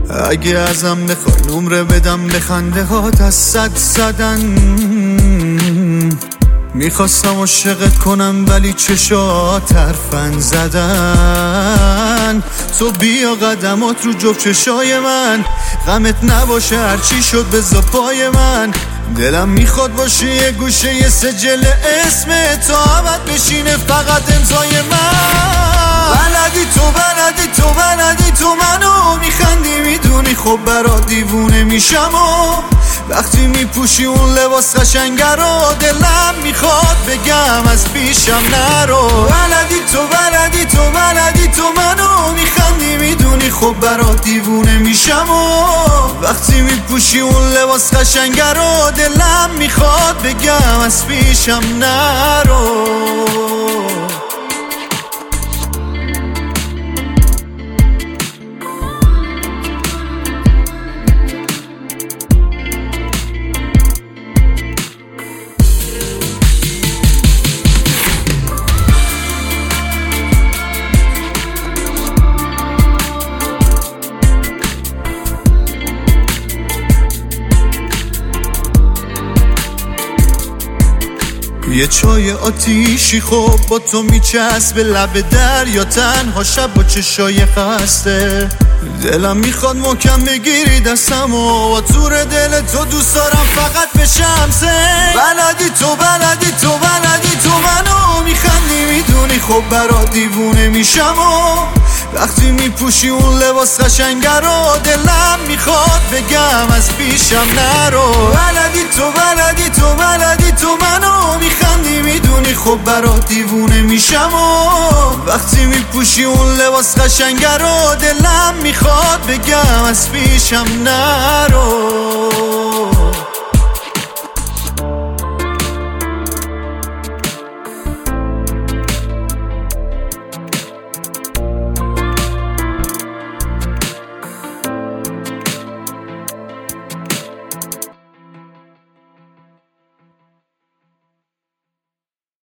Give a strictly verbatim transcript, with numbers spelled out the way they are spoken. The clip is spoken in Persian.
اگه ازم بخوای نمره بدم به خنده هات از صد زدن. میخواستم عاشقت کنم ولی چشات حرفن زدن. تو بیا قدمات رو جفت چشای من، غمت نباشه هرچی شد بذار پای من. دلم میخواد باشه یه گوشه یه سجل اسم تا ابد بشینه فقط امضای من. بلدی تو بلدی تو بلدی تو منو میخندی میدونی خب برا دیوونه میشم و وقتی میپوشی اون لباس قشنگه رو دلم میخواد بگم از پیشم نرو. بلدی تو بلدی تو بلدی تو منو میخندی میدونی خب برا دیوونه میشم و وقتی میپوشی اون لباس قشنگه رو دلم میخواد بگم از پیشم نرو. یه چای آتیشی خب با تو میچسبه لب دریا تنها شب با چشای خسته. دلم میخواد محکم بگیری دستم و تور دل تو دوست دارم فقط بشم سه. بلدی تو بلدی تو بلدی تو منو میخندی میدونی خب برا دیوونه میشم و وقتی میپوشی اون لباس قشنگه رو دلم میخواد بگم از پیشم نرو. بلدی تو بلدی تو بلدی تو منو میخندی میدونی خب برا دیوونه میشم و وقتی میپوشی اون لباس قشنگه رو دلم میخواد بگم از پیشم نرو.